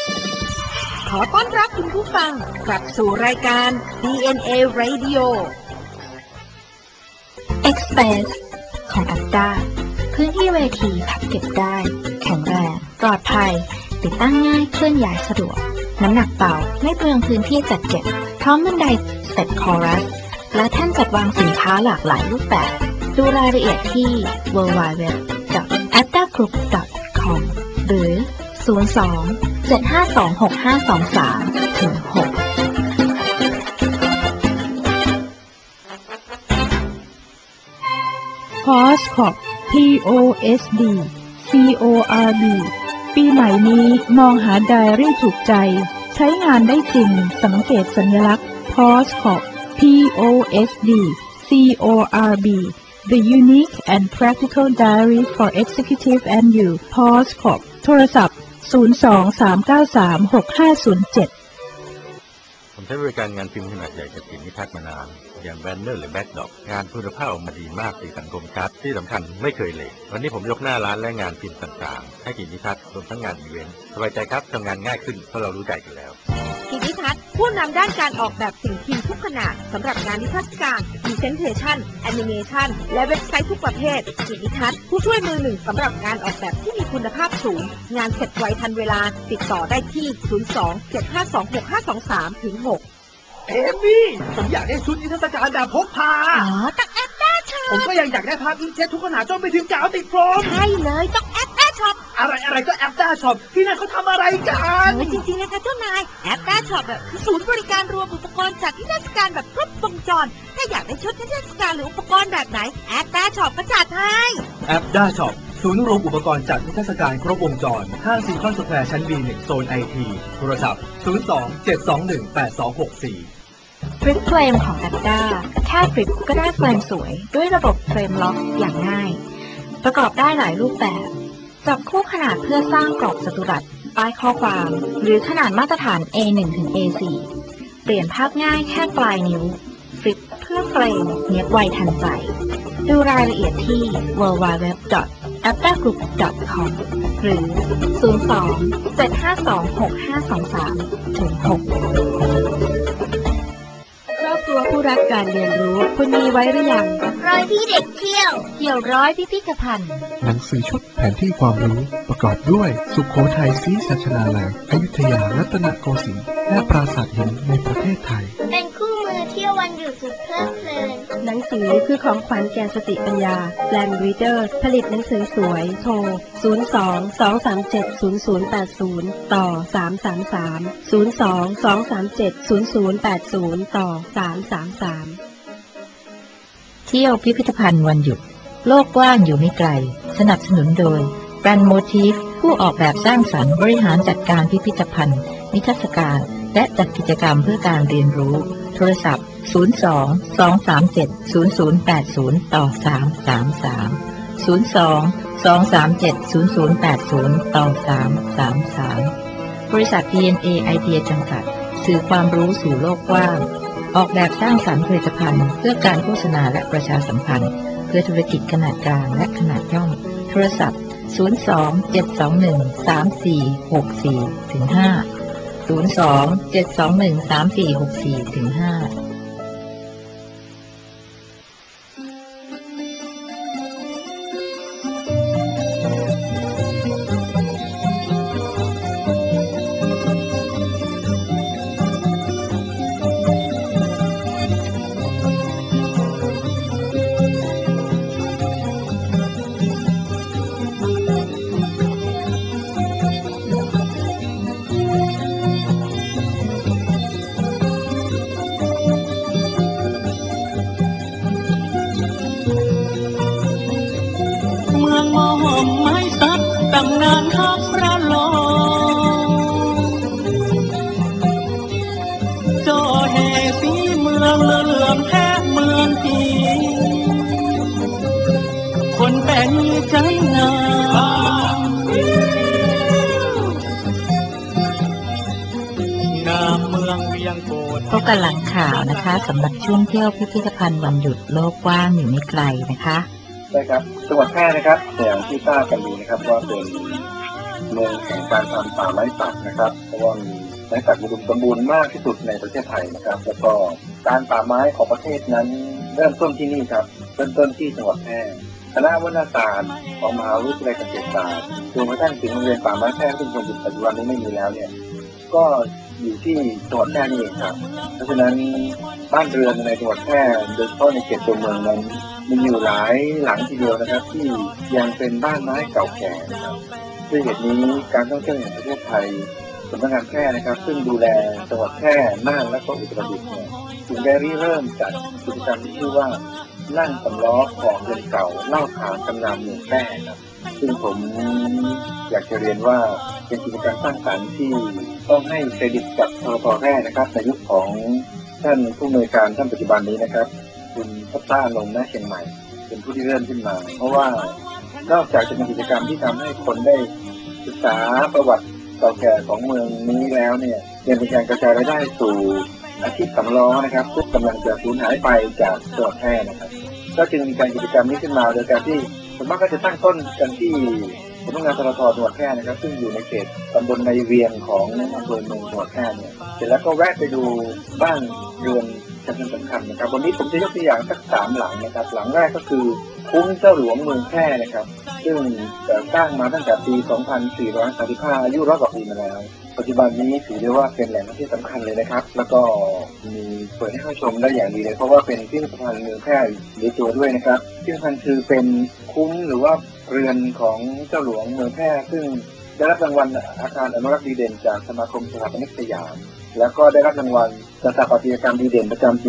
ขอต้อนรับคุณผู้ฟังกลับสู่รายการ DNA Radio Express ของ APTA พื้นที่เวทีพับเก็บได้แข็งแรงปลอดภัยติดตั้งง่ายเคลื่อนย้ายสะดวกน้ำหนักเบาไม่เปลืองพื้นที่จัดเก็บพร้อมบันไดสเต็ปคอรัสและแท่นจัดวางสินค้าหลากหลายรูปแบบดูรายละเอียดที่ www.aptagroup.com หรือ 02-752-6523-6 POSCORB POSD CORB ปีใหม่นี้มองหาไดอารี่ถูกใจใช้งานได้จริงสังเกตสัญลักษณ์ POSCORB POSD CORB The Unique and Practical Diary for Executive and You POSCORB โทรศัพท์02-393-6507 ผมใช้บริการงานพิมพ์ขนาดใหญ่จากกิจนิทัศน์มานานอย่างแบนเนอร์หรือแบ็คดอกงานคุณภาพออกมาดีมากในสังคมชัดที่สำคัญไม่เคยเลทวันนี้ผมยกหน้าร้านและงานพิมพ์ต่างๆให้กิจนิทัศน์รวมทั้งงานอีเวนต์สบายใจครับทำงานง่ายขึ้นเพราะเรารู้ใจกันแล้วกิจนิทัศน์ผู้นำด้านการออกแบบสิ่งพิมพ์ทุกขนาดสำหรับงานนิทรรศการพรีเซนเทชันแอนิเมชันและเว็บไซต์ทุกประเภทกิจนิทัศน์ผู้ช่วยมือหนึ่งสำหรับงานออกแบบที่มีคุณภาพสูงงานเสร็จไวทันเวลาติดต่อได้ที่ 02-752-6523-6 เอมี่ผมอยากได้ชุดนิทรรศการแบบพกพาต้องแอปแต้ช็อปผมก็ยังอยากได้ภาพอินเจ็ตทุกขนาดจนไปถึงกาวติดโฟมใช่เลยต้องแอปแต้ช็อปอะไรก็แอปแต้ช็อปที่นั่นเขาทำอะไรกันจริงๆนะคะเจ้านายแอปแต้ช็อปคือศูนย์บริการรวมอุปกรณ์จัดนิทรรศการแบบครบวงจรถ้าอยากได้ชุดนิทรรศการหรืออุปกรณ์แบบไหนแอปแต้ช็อปก็จัดให้แอปแต้ช็อปศูนย์รวมอุปกรณ์จัดนิทรรศการครบวงจรห้างซีคอนสแควร์ชั้น B1 โซน IT โทรศัพท์02-721-8264 ฟลิปเฟรมของ APTA แค่ฟลิปก็ได้เฟรมสวยด้วยระบบเฟรมล็อกอย่างง่ายประกอบได้หลายรูปแบบจับคู่ขนาดเพื่อสร้างกรอบจัตุรัสป้ายข้อความหรือขนาดมาตรฐาน A1 ถึง A4 เปลี่ยนภาพง่ายแค่ปลายนิ้วฟลิปเพื่อเฟรมเนียบไวทันใจดูรายละเอียดที่ www.aptagroup.com หรือ 02-752-6523-6 ครอบครัวผู้รักการเรียนรู้คุณมีไว้หรือยังร้อยพี่เด็กเที่ยวร้อยพิพิธภัณฑ์หนังสือชุดแผนที่ความรู้ประกอบด้วยสุโขทัยศรีสัชนาลัยอยุธยารัตนโกสินทร์และปราสาทหินในประเทศไทยเป็นคู่มือเที่ยววันหยุดสุดเพลิดเพลินหนังสือคือของขวัญแก่สติปัญญาแลนด์รีเดอร์ผลิตหนังสือสวยโทร02-237-0080 ต่อ 333 02-237-0080 ต่อ 333 เที่ยวพิพิธภัณฑ์วันหยุดโลกกว้างอยู่ไม่ไกลสนับสนุนโดยแบรนด์โมทีฟผู้ออกแบบสร้างสรรค์บริหารจัดการพิพิธภัณฑ์นิทรรศการและจัดกิจกรรมเพื่อการเรียนรู้โทรศัพท์02-237-0080 ต่อ 333 02-237-0080 ต่อ 333 บริษัท DNA ไอเดียจำกัดสื่อความรู้สู่โลกกว้างออกแบบสร้างสรรค์ผลิตภัณฑ์เพื่อการโฆษณาและประชาสัมพันธ์เพื่อธุรกิจขนาดกลางและขนาดย่อมโทรศัพท์02-721-3464-5 02-721-3464-5 ตำนานฮักพระลองโจแห่สีเมืองเหลืองแท้เมืองผีคนเป็นใจงามงามเมืองเวียงโกฏพบกันหลังข่าวนะคะสำหรับช่วงเที่ยวพิพิธภัณฑ์วันหยุดโลกกว้างอยู่ไม่ไกลนะคะใช่ครับจังหวัดแพร่นะครับอย่างที่ทราบกันดีนะครับว่าเป็นเมืองแห่งการทำป่าไม้สักนะครับเพราะว่ามีไม้สักอุดมสมบูรณ์มากที่สุดในประเทศไทยนะครับแล้วก็การป่าไม้ของประเทศนั้นเริ่มต้นที่นี่ครับเริ่มต้นที่จังหวัดแพร่คณะวรรณศาสตร์ของมหาวิทยาลัยเกษตรศาสตร์รวมกระทั่งถึงโรงเรียนป่าไม้แพร่ซึ่งปัจจุบันนี้ไม่มีแล้วเนี่ยก็อยู่ที่จังหวัดแพร่นี่เองครับเพราะฉะนั้นบ้านเรือนในจังหวัดแพร่โดยเฉพาะในเขตตัวเมืองนั้นมีอยู่หลายหลังทีเดียวนะครับที่ยังเป็นบ้านไม้เก่าแก่นะครับด้วยเหตุนี้การท่องเที่ยวแห่งประเทศไทยสำนักงานแพร่นะครับซึ่งดูแลจังหวัดแพร่น่านและก็อุตรดิตถ์เนี่ยจึงได้ริเริ่มจัดกิจกรรมที่ชื่อว่านั่งสำล้อของเรือนเก่าเล่าขานตำนานเมืองแพร่ครับซึ่งผมอยากจะเรียนว่าเป็นกิจกรรมสร้างสรรค์ที่ต้องให้เครดิตกับทท.แพร่นะครับในยุคของท่านผู้อำนวยการท่านปัจจุบันนี้นะครับคุณพัฒนาลงณเชียงใหม่เป็นผู้ที่เริ่มขึ้นมาเพราะว่านอกจากจะเป็นกิจกรรมที่ทำให้คนได้ศึกษาประวัติเก่าแก่ของเมืองนี้แล้วเนี่ยยังเป็นการกระจายรายได้สู่อาชีพสำล้อนะครับซึ่งกำลังจะสูญหายไปจากจังหวัดแพร่นะครับก็จึงมีการกิจกรรมนี้ขึ้นมาโดยการที่ส่วนมากก็จะตั้งต้นกันที่สำนักงานทท.จังหวัดแพร่นะครับซึ่งอยู่ในเขตตำบลในเวียงของอำเภอเมืองจังหวัดแพร่เนี่ยเสร็จแล้วก็แวะไปดูบ้านเรือนสำคัญนะครับวันนี้ผมจะยกตัวอย่างสัก3หลังนะครับหลังแรกก็คือคุ้มเจ้าหลวงเมืองแพร่นะครับซึ่งสร้างมาตั้งแต่ปี 2435 อายุ100 กว่าปีมาแล้วปัจจุบันนี้ถือได้ว่าเป็นแหล่งท่องเที่ยวสำคัญเลยนะครับแล้วก็มีเปิดให้เข้าชมได้อย่างดีเลยเพราะว่าเป็นพิพิธภัณฑ์เมืองแพร่ในตัวด้วยนะครับพิพิธภัณฑ์คือเป็นคุ้มหรือว่าเรือนของเจ้าหลวงเมืองแพร่ซึ่งได้รับรางวัลอาคารอนุรักษ์ดีเด่นจากสมาคมสถาปนิกสยามแล้วก็ได้รับรางวัลสถาปัตยกรรมดีเด่นประจำปี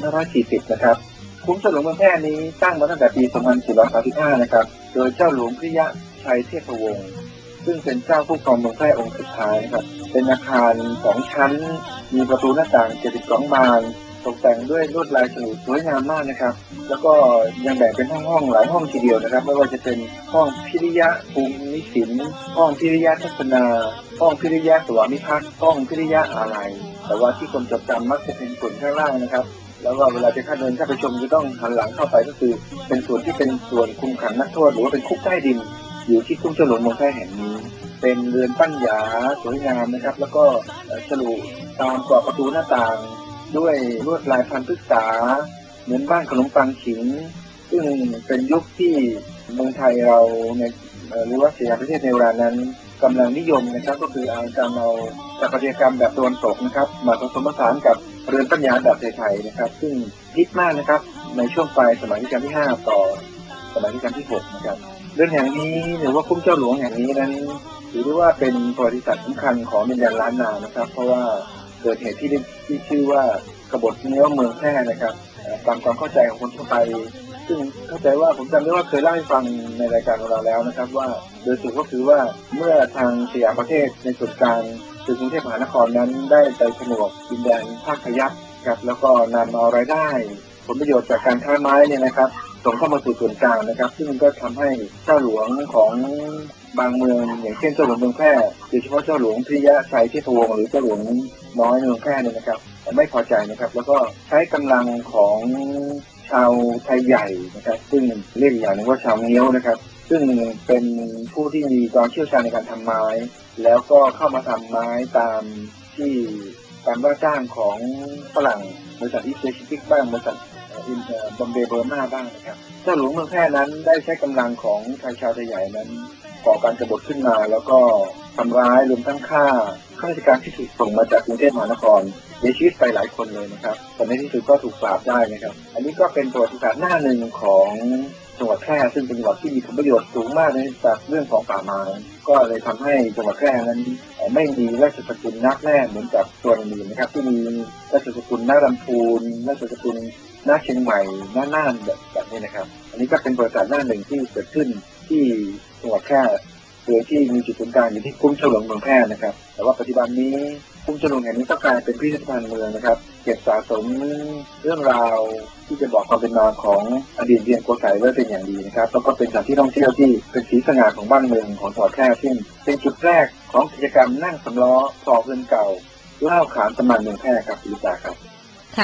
2540 นะครับคุ้มเจ้าหลวงเมืองแพร่นี้ตั้งมาตั้งแต่ปี 2435 นะครับโดยเจ้าหลวงพิริยะชัยเทพวงศ์ซึ่งเป็นเจ้าผู้ครองเมืองแพร่องค์สุดท้ายครับเป็นอาคาร2 ชั้นมีประตูหน้าต่าง72 บานตกแต่งด้วยลวดลายฉลุสวยงามมากนะครับแล้วก็ยังแบ่งเป็นห้องหลายห้องทีเดียวนะครับไม่ว่าจะเป็นห้องพิริยะภูมิศิลป์ห้องพิริยะทัศนาห้องพิริยะสวามิภักดิ์ห้องพิริยะอาลัยแต่ว่าที่คนจดจำมักจะเป็นส่วนข้างล่างนะครับแล้วก็เวลาจะเดินเข้าไปชมจะต้องหันหลังเข้าไปก็คือเป็นส่วนที่เป็นส่วนคุมขังนักโทษหรือว่าเป็นคุกใต้ดินอยู่ที่คุ้มเจ้าหลวงเมืองแพร่แห่งนี้เป็นเรือนปั้นหยาสวยงามนะครับแล้วก็ฉลุตามกรอบประตูหน้าต่างด้วยลวดลายพันธุ์พฤกษาเหมือนบ้านขนมปังขิงซึ่งเป็นยุคที่เมืองไทยเราในหรือว่าสยามประเทศในเวลานั้นกำลังนิยมนะครับก็คือการเอาสถาปัตยกรรมแบบตะวันตกนะครับมาผสมผสานกับเรือนปัญญาแบบไทยๆนะครับซึ่งฮิตมากนะครับในช่วงปลายสมัยรัชกาลที่ 5 ต่อสมัยรัชกาลที่ 6 นะครับเรือนแห่งนี้หรือว่าคุ้มเจ้าหลวงแห่งนี้นั้นถือได้ว่าเป็นประวัติศาสตร์สำคัญของดินแดนล้านนานะครับเพราะว่าเกิดเหตุที่ชื่อว่ากบฏเนื้อเมืองแพร่นะครับตามความเข้าใจของคนทั่วไปซึ่งเข้าใจว่าผมจำได้ว่าเคยเล่าให้ฟังในรายการของเราแล้วนะครับว่าโดยสรุปก็คือว่าเมื่อทางสยามประเทศในส่วนกลางคือกรุงเทพมหานครนั้นได้ไปผนวกดินแดนภาคพยัคฆ์ครับแล้วก็นำเอารายได้ผลประโยชน์จากการค้าไม้เนี่ยนะครับส่งเข้ามาสู่ส่วนกลางนะครับซึ่งก็ทำให้เจ้าหลวงของบางเมืองอย่างเช่นเจ้าหลวงเมืองแพร่โดยเฉพาะเจ้าหลวงพิริยะชัยเทพวงศ์หรือเจ้าหลวงน้อยเมืองแพร่เนี่ยนะครับไม่พอใจนะครับแล้วก็ใช้กำลังของชาวไทยใหญ่นะครับซึ่งเรียกอย่างนึงว่าชาวเงี้ยวนะครับซึ่งเป็นผู้ที่มีความเชี่ยวชาญในการทำไม้แล้วก็เข้ามาทำไม้ตามที่การว่าจ้างของฝรั่งบริษัทอีสเอชิฟิกบ้างบริษัทบอมเบย์เบอร์มาบ้างนะครับเจ้าหลวงเมืองแพร่นั้นได้ใช้กำลังของชาวไทยใหญ่นั้นก่อการกบฏขึ้นมาแล้วก็ทำร้ายรวมทั้งฆ่าข้าราชการที่ถูกส่งมาจากกรุงเทพมหานครเสียชีวิตไปหลายคนเลยนะครับแต่ในที่สุดก็ถูกปราบได้นะครับอันนี้ก็เป็นประวัติศาสตร์หน้าหนึ่งของจังหวัดแพร่ซึ่งเป็นจังหวัดที่มีผลประโยชน์สูงมากในจากเรื่องของป่าไม้ก็เลยทำให้จังหวัดแพร่นั้นไม่มีราชสกุลนักแร่เหมือนกับส่วนอื่นนะครับที่มีราชสกุลนักลำพูนราชสกุลนักเชียงใหม่น่านแบบนี้นะครับอันนี้ก็เป็นประวัติศาสตร์หน้าหนึ่งที่เกิดขึ้นที่จังหวัดแพร่โดยที่มีจุดศูนย์กลางอยู่ที่คุ้มเฉลิมเมืองแพร่นะครับแต่ว่าปัจจุบันนี้คุ้มเฉลิมแห่งนี้ก็กลายเป็นพิพิธภัณฑ์เมืองนะครับเก็บสะสมเรื่องราวที่จะบอกความเป็นมาของอดีตเวียงโกสัยไว้เป็นอย่างดีนะครับแล้วก็เป็นสถานที่ท่องเที่ยวที่เป็นสีสง่าของบ้านเมืองของจังหวัดแพร่ซึ่งเป็นจุดแรกของกิจกรรมนั่งสำล้อต่อเรือนเก่าเล่าขานตำนานเมืองแพร่ครับพิจารครับค่ะ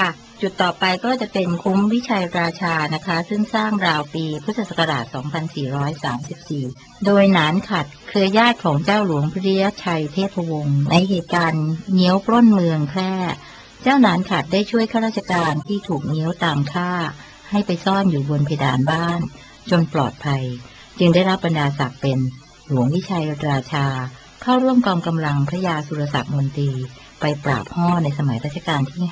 จุดต่อไปก็จะเป็นคุ้มวิชัยราชานะคะซึ่งสร้างราวปีพุทธศักราช 2434 โดยหนานขัดเครือญาติของเจ้าหลวงพริยชัยเทพวงศ์ในเหตุการณ์เงี้ยวปล้นเมืองแพร่เจ้าหนานขัดได้ช่วยข้าราชการที่ถูกเงี้ยวตามฆ่าให้ไปซ่อนอยู่บนเพดานบ้านจนปลอดภัยจึงได้รับบรรดาศักดิ์เป็นหลวงวิชัยราชาเข้าร่วมกองกำลังพระยาสุรศักดิ์มนตรีไปปราบฮ่อในสมัยรัชกาลที่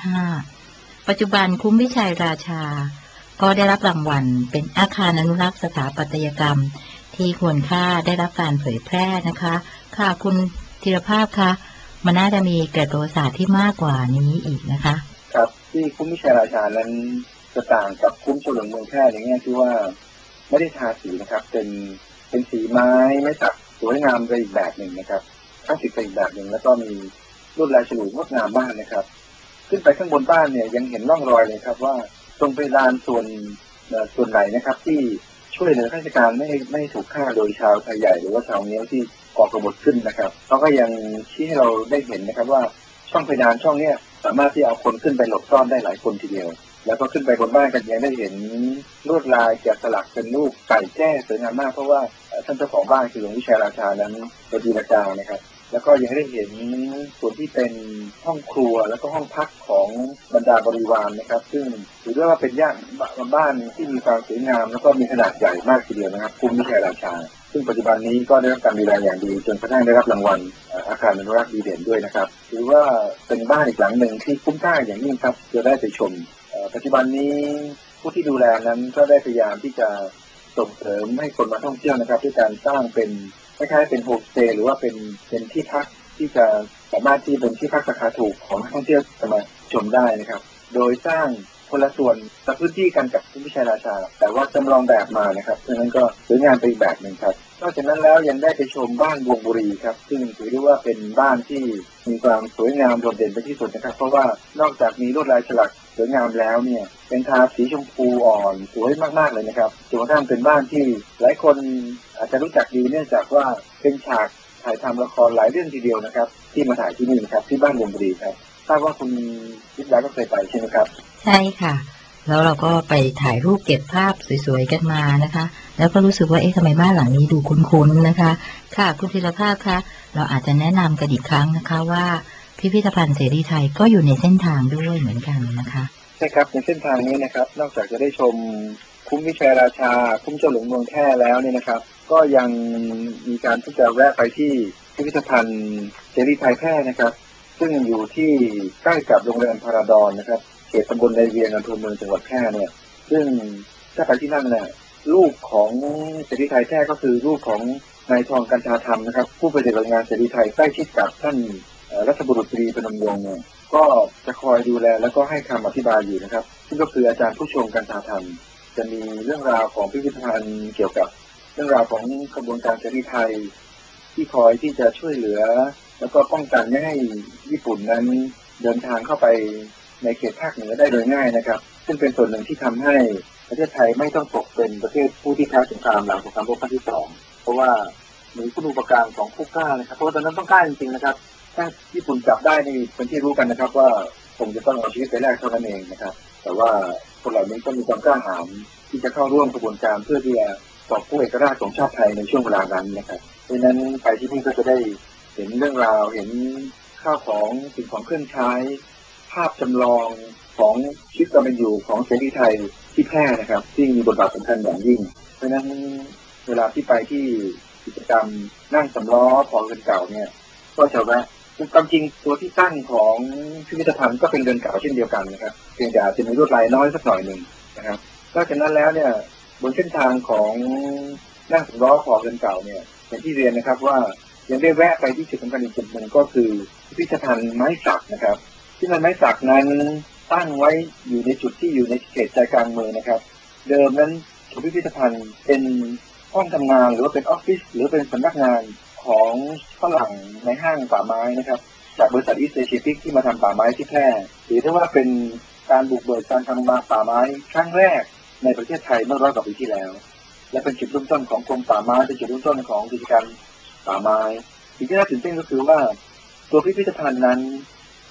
5ปัจจุบันคุ้มวิชัยราชาก็ได้รับรางวัลเป็นอาคารอนุรักษ์สถาปัตยกรรมที่ควรค่าได้รับการเผยแพร่นะคะค่ะคุณธีรภาพคะมันน่าจะมีเกร็ดประวัติศาสตร์ที่มากกว่านี้อีกนะคะครับที่คุ้มวิชัยราชานั้นจะต่างกับคุ้มเฉลิมเมืองแพร่ในแง่ที่ว่าไม่ได้ทาสีนะครับเป็นสีไม้สักสวยงามไปอีกแบบหนึ่งนะครับคลาสสิกไปอีกแบบหนึ่งแล้วก็มีลวดลายฉลุงดงามมากนะครับขึ้นไปข้างบนบ้านเนี่ยยังเห็นร่องรอยเลยครับว่าตรงเพดานส่วนไหนนะครับที่ช่วยเหลือข้าราชการไม่ถูกฆ่าโดยชาวไทยใหญ่หรือว่าชาวเนี้ยที่ก่อกบฏขึ้นนะครับเขาก็ยังชี้ให้เราได้เห็นนะครับว่าช่องเพดานช่องเนี้ยสามารถที่เอาคนขึ้นไปหลบซ่อนได้หลายคนทีเดียวแล้วก็ขึ้นไปบนบ้านกันยังได้เห็นลวดลายแกะสลักเป็นรูปไก่แจ้สวยงามมากเพราะว่าท่านเจ้าของบ้านคือหลวงวิชัยราชานั้นเป็นดีราชานะครับแล้วก็ยังได้เห็นส่วนที่เป็นห้องครัวแล้วก็ห้องพักของบรรดาบริวารนะครับซึ่งถือว่าเป็นบ้านที่มีความสวยงามแล้วก็มีขนาดใหญ่มากทีเดียวนะครับคุ้มวิชัยราชาซึ่งปัจจุบันนี้ก็ได้รับการดูแลอย่างดีจนกระทั่งได้รับรางวัลอาคารอนุรักษ์ดีเด่นด้วยนะครับถือว่าเป็นบ้านอีกหลังหนึ่งที่คุ้มค่าอย่างยิ่งครับจะได้ไปชมปัจจุบันนี้ผู้ที่ดูแลนั้นก็ได้พยายามที่จะส่งเสริมให้คนมาท่องเที่ยวนะครับด้วยการสร้างเป็นคล้ายๆเป็นโฮมสเตย์หรือว่าเป็นที่พักที่จะสามารถที่เป็นที่พักราคาถูกของนักท่องเที่ยวจะมาชมได้นะครับโดยสร้างคนละส่วนกับพื้นที่กันกับคุ้มวิชัยราชาแต่ว่าจำลองแบบมานะครับเพราะฉะนั้นก็สวยงามไปอีกแบบหนึ่งครับนอกจากนั้นแล้วยังได้ไปชมบ้านบวงบุรีครับซึ่งถือได้ว่าเป็นบ้านที่มีความสวยงามโดดเด่นเป็นที่สุดนะครับเพราะว่านอกจากมีลวดลายฉลักสวยงามแล้วเนี่ยเป็นทาสีชมพูอ่อนสวยมากๆเลยนะครับจนกระทั่งเป็นบ้านที่หลายคนอาจจะรู้จักดีเนื่องจากว่าเป็นฉากถ่ายทำละครหลายเรื่องทีเดียวนะครับที่มาถ่ายที่นี่นะครับที่บ้านบวงบุรีครับทราบว่าคุณวิทยาก็เคยไปใช่ไหมครับใช่ค่ะแล้วเราก็ไปถ่ายรูปเก็บภาพสวยๆกันมานะคะแล้วก็รู้สึกว่าทำไมบ้านหลังนี้ดูคุ้นๆนะคะค่ะคุณธีรภาพคะเราอาจจะแนะนำกันอีกครั้งนะคะว่าพิพิธภัณฑ์เสรีไทยก็อยู่ในเส้นทางด้วยเหมือนกันนะคะใช่ครับในเส้นทางนี้นะครับนอกจากจะได้ชมคุ้มวิชัยราชาคุ้มเจ้าหลวงเมืองแพร่แล้วเนี่ยนะครับก็ยังมีการที่จะแวะไปที่พิพิธภัณฑ์เสรีไทยแพร่นะครับซึ่งอยู่ที่ใกล้กับโรงแรมพาราดอนนะครับเขตตำบลในเวียงอำเภอเมืองจังหวัดแพร่เนี่ยซึ่งถ้าไปที่นั่นเนี่ยรูปของเสรีไทยแพร่ก็คือรูปของนายทองกัญชาธรรมนะครับผู้ปฏิบัติงานเสรีไทยใกล้ชิดกับท่านรัฐบุรุษตรีพนมยงค์เนี่ยก็จะคอยดูแลแล้วก็ให้คำอธิบายอยู่นะครับซึ่งก็คืออาจารย์ผู้ชงกัญชาธรรมจะมีเรื่องราวของพิพิธภัณฑ์เกี่ยวกับเรื่องราวของกระบวนการเสรีไทยที่คอยที่จะช่วยเหลือแล้วก็ป้องกันไม่ให้ญี่ปุ่นนั้นเดินทางเข้าไปในเขตภาคเหนือได้โดยง่ายนะครับซึ่งเป็นส่วนหนึ่งที่ทำให้ประเทศไทยไม่ต้องตกเป็นประเทศผู้ที่แพ้สงครามหลังสงครามโลกครั้งที่2เพราะว่ามีคุณูปการของผู้กล้านะครับเพราะว่าตอนนั้นต้องกล้าจริงๆนะครับถ้าญี่ปุ่นจับได้นี่เป็นที่รู้กันนะครับว่าคงจะต้องเอาชีวิตไปแลกเท่านั้นเองนะครับแต่ว่าคนเหล่านี้ก็มีความกล้าหาญที่จะเข้าร่วมกระบวนการเพื่อที่จะกอบกู้เอกราชของชาติไทยในช่วงเวลานั้นนะครับเพราะฉะนั้นไปที่นี่ก็จะได้เห็นเรื่องราวเห็นข้าวของสิ่งของเครื่องใช้ภาพจำลองของชีวิตความเป็นอยู่ของเสรีไทยที่แพร่นะครับที่มีบทบาทสำคัญอย่างยิ่งเพราะฉะนั้นเวลาที่ไปที่กิจกรรมนั่งสำล้อพอเรือนเก่าเนี่ยก็จะแวะความจริงตัวที่ตั้งของพิพิธภัณฑ์ก็เป็นเรือนเก่าเช่นเดียวกันนะครับเพียงแต่อาจจะมีลวดลายน้อยสักหน่อยหนึ่งนะครับนอกจากนั้นแล้วเนี่ยบนเส้นทางของนั่งสำล้อพอเรือนเก่าเนี่ยอย่างที่เรียนนะครับว่ายังได้แวะไปที่จุดสำคัญอีกจุดหนึ่งก็คือพิพิธภัณฑ์ไม้สักนะครับที่ไม้สักนั้นตั้งไว้อยู่ในจุดที่อยู่ในเขตใจกลางเมืองนะครับเดิมนั้นพิพิธภัณฑ์เป็นห้องทำงานหรือว่าเป็นออฟฟิศหรือเป็นสำนักงานของฝรั่งในห้างป่าไม้นะครับจากบริษัทอีสต์เอเชียพิกที่มาทำป่าไม้ที่แพร่ถือได้ว่าเป็นการบุกเบิกการทำมาป่าไม้ครั้งแรกในประเทศไทยเมื่อ100 กว่าปีที่แล้วและเป็นจุดเริ่มต้นของกรมป่าไม้เป็นจุดเริ่มต้นของกิจการป่าไม้สิ่งที่น่าตื่นเต้นก็คือว่าตัวพิพิธภัณฑ์นั้น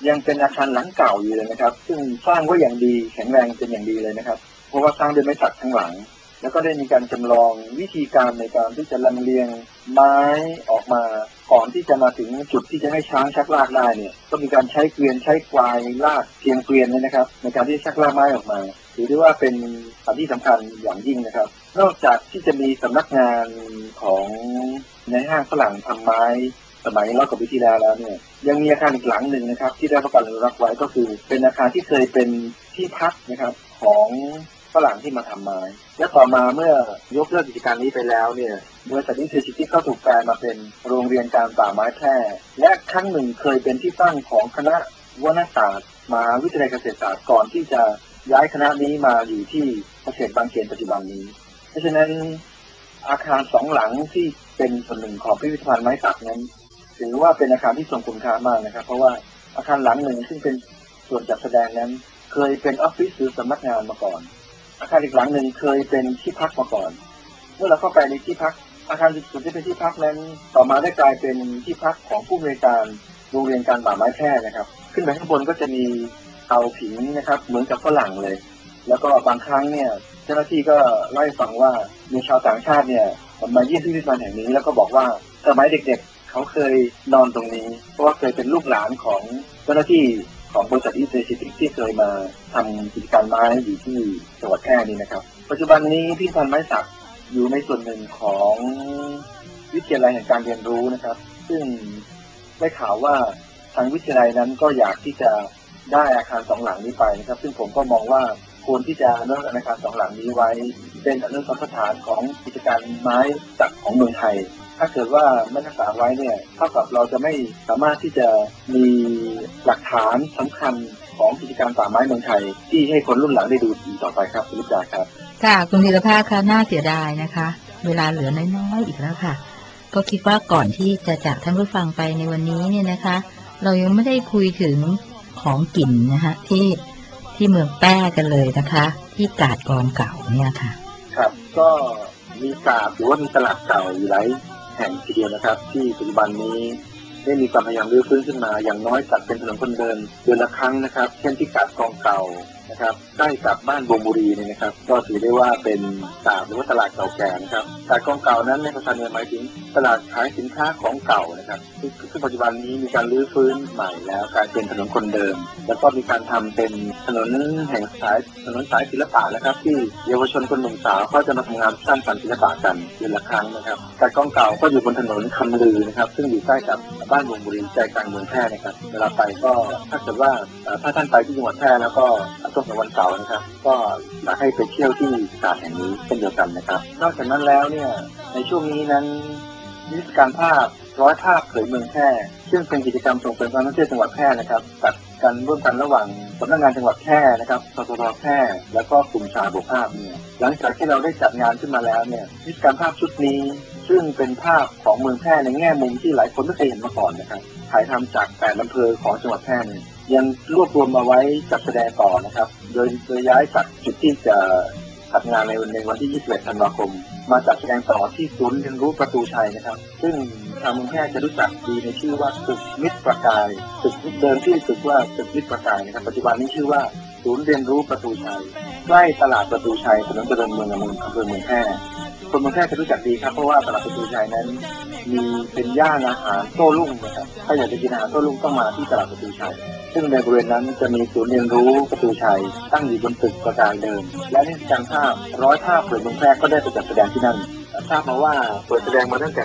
ยังเป็นอาคารหลังเก่าอยู่เลยนะครับซึ่งสร้างไว้อย่างดีแข็งแรงเป็นอย่างดีเลยนะครับเพราะว่าสร้างด้วยไม้สักทั้งหลังแล้วก็ได้มีการจำลองวิธีการในการที่จะลำเลียงไม้ออกมาก่อนที่จะมาถึงจุดที่จะให้ช้างชักลากได้เนี่ยก็มีการใช้เกวียนใช้ควายลากเพียงเกวียนเลยนะครับในการที่ชักลากไม้ออกมาถือได้ว่าเป็นสิ่งที่สำคัญอย่างยิ่งนะครับนอกจากที่จะมีสำนักงานของในห้างฝรั่งทำไม้สมัย100 กว่าปีที่แล้วเนี่ยยังมีอาคารอีกหลังหนึ่งนะครับที่ได้รับการอนุรักษ์ไว้ก็คือเป็นอาคารที่เคยเป็นที่พักนะครับของฝรั่งที่มาทำไม้และต่อมาเมื่อยกเลิกกิจการนี้ไปแล้วเนี่ยบริษัทนิเทศที่ก็ถูกแปลมาเป็นโรงเรียนการป่าไม้แพร่และครั้งหนึ่งเคยเป็นที่ตั้งของคณะวรรณศาสตร์มหาวิทยาลัยเกษตรศาสตร์ก่อนที่จะย้ายคณะนี้มาอยู่ที่เกษตรบางเขนปัจจุบันนี้เพราะฉะนั้นอาคาร2 หลังที่เป็นส่วนหนึ่งของพิพิธภัณฑ์ไม้สักนั้นถือว่าเป็นอาคารที่ทรงคุณค่ามากนะครับเพราะว่าอาคารหลังหนึ่งซึ่งเป็นส่วนจัดแสดงนั้นเคยเป็นออฟฟิศหรือสำนักงานมาก่อนอาคารอีกหลังหนึ่งเคยเป็นที่พักมาก่อนเมื่อเราเข้าไปในที่พักอาคารส่วนที่เป็นที่พักนั้นต่อมาได้กลายเป็นที่พักของผู้อำนวยการโรงเรียนการป่าไม้แพร่นะครับขึ้นไปข้างบนก็จะมีเตาผิงนะครับเหมือนกับฝรั่งเลยแล้วก็บางครั้งเนี่ยเจ้าหน้าที่ก็เล่าให้ฟังว่ามีชาวต่างชาติเนี่ยมาเยี่ยมพิพิธภัณฑ์แห่งนี้แล้วก็บอกว่าสมัยเด็กๆเขาเคยนอนตรงนี้เพราะว่าเคยเป็นลูกหลานของเจ้าหน้าที่ของบริษัทอินเตอร์เนชั่นแนลที่เคยมาทำกิจการไม้อยู่ที่จังหวัดแพร่นี้นะครับปัจจุบันนี้พิพิธภัณฑ์ไม้สักอยู่ในส่วนหนึ่งของวิทยาลัยแห่งการเรียนรู้นะครับซึ่งได้ข่าวว่าทางวิทยาลัยนั้นก็อยากที่จะได้อาคาร2 หลังนี้ไปนะครับซึ่งผมก็มองว่าควรที่จะเลือกอาคาร2 หลังนี้ไว้เป็นอนุสถานของกิจการไม้สักของเมืองไทยถ้าเกิดว่าไม่รักษาไว้เนี่ยเท่ากับเราจะไม่สามารถที่จะมีหลักฐานสำคัญของกิจการป่าไม้เมืองไทยที่ให้คนรุ่นหลังได้ดูอีกต่อไปครับคุณลูกจ๋าครับค่ะคุณธีรภาคค่ะน่าเสียดายนะคะเวลาเหลือน้อยๆอีกแล้วค่ะก็คิดว่าก่อนที่จะจากท่านผู้ฟังไปในวันนี้เนี่ยนะคะเรายังไม่ได้คุยถึงของกินนะคะที่เมืองแป้กันเลยนะคะที่กาดกองเก่าเนี่ยค่ะครับก็มีกาดหรือว่ามีตลาดเก่าอยู่หลายแห่งทีเดียวนะครับที่ปัจจุบันนี้ได้มีความพยายามรื้อฟื้นขึ้นมาอย่างน้อยจัดเป็นถนนคนเดินเดือนละครั้งนะครับเช่นที่กาดกองเก่านะครับใกล้กับบ้านบวงบุรีเนี่ยนะครับก็ถือได้ว่าเป็นกาดหรือว่าตลาดเก่าแก่นะครับกาดกองเก่านั้นในภาษาเหนือหมายถึงตลาดขายสินค้าของเก่านะครับซึ่งปัจจุบันนี้มีการรื้อฟื้นใหม่แล้วกลายเป็นถนนคนเดินแล้วก็มีการทำเป็นถนนแห่งถนนสายศิลปะนะครับที่เยาวชนคนหนุ่มสาวก็จะมาทำงานสร้างสรรค์ศิลปะกันเดือนละครั้งนะครับกาดกองเก่าก็อยู่บนถนนคำลือนะครับซึ่งอยู่ใกล้กับบ้านบวงบุรีใจกลางเมืองแพร่นะครับเวลาไปก็ถ้าเกิดว่าถ้าท่านไปที่จังหวัดแพร่แล้วก็ช่วงวันเสาร์นะครับก็อยากให้ไปเที่ยวที่กาดแห่งนี้เช่นเดียวกันนะครับนอกจากนั้นแล้วเนี่ยในช่วงนี้นั้นนิทรรศการภาพ100 ภาพเผยเมืองแพร่ซึ่งเป็นกิจกรรมส่งเสริมการท่องเที่ยวจังหวัดแพร่นะครับจัดกันร่วมกันระหว่างสำนักงานจังหวัดแพร่นะครับสทท.แพร่แล้วก็กลุ่มชาบุภาพเนี่ยหลังจากที่เราได้จัดงานขึ้นมาแล้วเนี่ยนิทรรศการภาพชุดนี้ซึ่งเป็นภาพของเมืองแพร่ในแง่มุมที่หลายคนไม่เคยเห็นมาก่อนนะครับถ่ายทำจาก8 อำเภอของจังหวัดแพร่เนี่ยยังรวบรวมมาไว้จัดแสดงต่อนะครับโดยย้ายจากจุดที่จะจัดงานในวันที่ 21 ธันวาคมมาจัดแสดงต่อที่ศูนย์เรียนรู้ประตูชัยนะครับซึ่งทางเมืองแพร่จะรู้จักดีในชื่อว่าตึกมิตรประกายตึกเดิมที่ตึกว่าตึกมิตรประกายนะครับปัจจุบันนี้ชื่อว่าศูนย์เรียนรู้ประตูชัยใกล้ตลาดประตูชัยถนนเจริญเมืองอำเภอเมืองแพร่คนเมืองแพร่จะรู้จักดีครับเพราะว่าตลาดประตูชัยนั้นมีเป็นย่านอาหารโต้รุ่งนะครับถ้าอยากจะกินอาหารโต้รุ่งต้องมาที่ตลาดประตูชัยซึ่งในบริเวณนั้นจะมีศูนย์เรียนรู้ประตูชัยตั้งอยู่บนตึกประการเดิมและนิทรรศการภาพ100 ภาพเผยเมืองแพร่ก็ได้ไปจัดแสดงที่นั่นทราบมาว่าเปิดแสดงมาตั้งแต่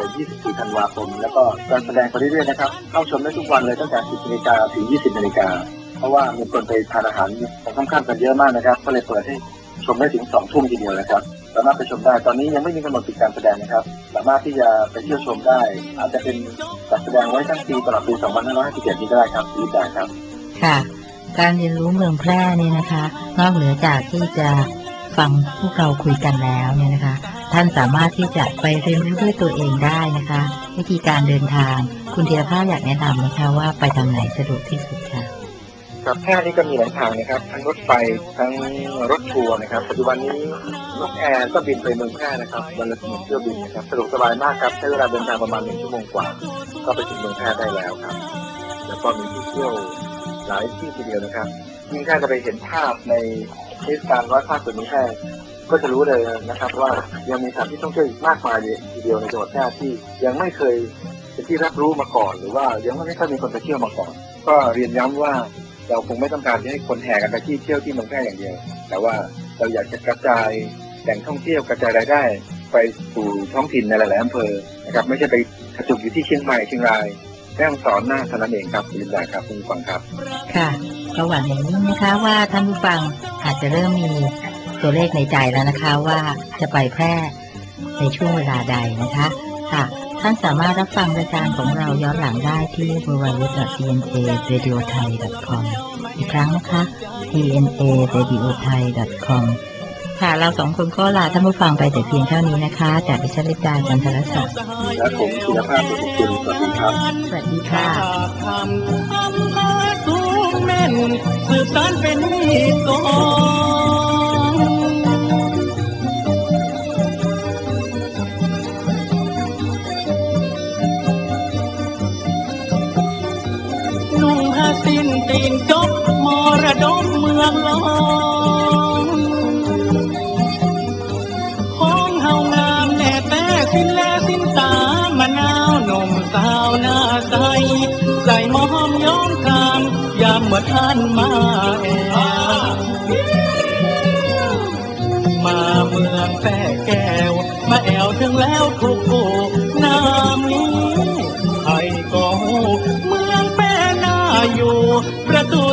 24 ธันวาคมแล้วก็การแสดงไปเรื่อยๆนะครับเข้าชมได้ทุกวันเลยตั้งแต่ 10 นาฬิกาถึง 20 นาฬิกาเพราะว่ามีคนไปทานอาหารของค่ำๆกันเยอะมากนะครับก็เลยเปิดให้ชมได้ถึง 2 ทุ่มทีเดียวนะครับสามารถไปชมได้ตอนนี้ยังไม่มีกำหนดปิดการแสดงนะครับสามารถที่จะไปเที่ยวชมได้อาจจะเป็นจัดแสดงไว้ทั้งปีตลอดปี 2557 นี้ก็ได้ครับดีใจครับค่ะการเรียนรู้เมืองแพร่นี่นะคะนอกเหนือจากที่จะฟังพวกเราคุยกันแล้วเนี่ยนะคะท่านสามารถที่จะไปเรียนรู้ด้วยตัวเองได้นะคะวิธีการเดินทางคุณธีรภาพอยากแนะนำนะคะว่าไปทางไหนสะดวกที่สุดค่ะครับแพร่นี่ก็มีหลายทางนะครับทั้งรถไฟทั้งรถทัวร์นะครับปัจจุบันนี้นกแอร์ก็บินไปเมืองแพร่นะครับวันละ1 เที่ยวบินนะครับสะดวกสบายมากครับใช้เวลาเดินทางประมาณ1 ชั่วโมงกว่าก็ไปถึงเมืองแพร่ได้แล้วครับแล้วก็มีที่เที่ยวหลายที่ทีเดียวนะครับยิ่งถ้าจะไปเห็นภาพในเทศกาลร้อยภาคส่วนนี้แพร่ก็จะรู้เลยนะครับว่ายังมีสถานที่ท่องเที่ยวอีกมากมายทีเดียวในจังหวัดแพร่ที่ยังไม่เคยเป็นที่รับรู้มาก่อนหรือว่ายังไม่ค่อยมีคนไปเที่ยวมาก่อนก็เรียนย้ำว่าเราคงไม่ต้องการให้คนแห่กันไปที่เที่ยวที่เมืองแพร่อย่างเดียวแต่ว่าเราอยากจะกระจายแหล่งท่องเที่ยวกระจายรายได้ไปสู่ท้องถิ่นในหลายๆอำเภอนะครับไม่ใช่ไปกระจุกอยู่ที่เชียงใหม่เชียงรายแม่ฮ่องสอนน่านเท่านั้นเองครับคุณลินดาครับคุณผู้ฟังครับค่ะก็หวังอย่างนี้นะคะว่าท่านผู้ฟังอาจจะเริ่มมีตัวเลขในใจแล้วนะคะว่าจะไปแพร่ในช่วงเวลาใดนะคะค่ะท่านสามารถรับฟังรายการของเราย้อนหลังได้ที่ www.dnaradiothai.com อีกครั้งนะคะ dnaradiothai.com ค่ะเราสองคนก็ลาท่านผู้ฟังไปแต่เพียงเท่านี้นะคะจากดิฉันลิดาจันทรศักดิ์และผมธีรภาพสุขคุณสวัสดีครับสวัสดีค่ะสูงแม่นสืบสานเป็นนิกนุ่งผ้าสิ้นตีนจบมรดกเมืองลองของเฮางามแน่แต่สิ้นแลสิ้นตามะนาวหนุ่มสาวหน้าใสใส่มอมย้อมคามยามเมื่อท่านมามาเมืองแป้แก้วมาแอวถึงแล้วทุกผู้น้ำนี้ไทยก็เมืองแป้น่าอยู่ประตู